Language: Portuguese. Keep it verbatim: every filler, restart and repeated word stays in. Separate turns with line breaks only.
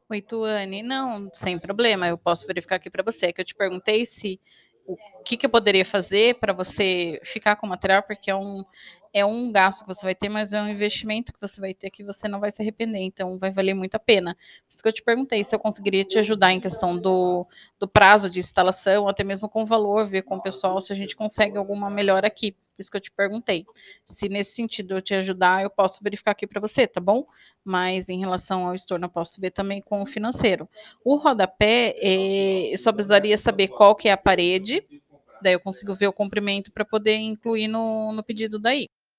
Oi, Tuane. Não, sem problema, eu posso verificar aqui para você. É que eu te perguntei se o que, que eu poderia fazer para você ficar com o material, porque é um, é um gasto que você vai ter, mas é um investimento que você vai ter que você não vai se arrepender, então vai valer muito a pena. Por isso que eu te perguntei se eu conseguiria te ajudar em questão do, do prazo de instalação, até mesmo com o valor, ver com o pessoal se a gente consegue alguma melhora aqui. Por isso que eu te perguntei. Se nesse sentido eu te ajudar, eu posso verificar aqui para você, tá bom? Mas em relação ao estorno, eu posso ver também com o financeiro. O rodapé, eh, eu só precisaria saber qual que é a parede, daí eu consigo ver o comprimento para poder incluir no, no pedido daí.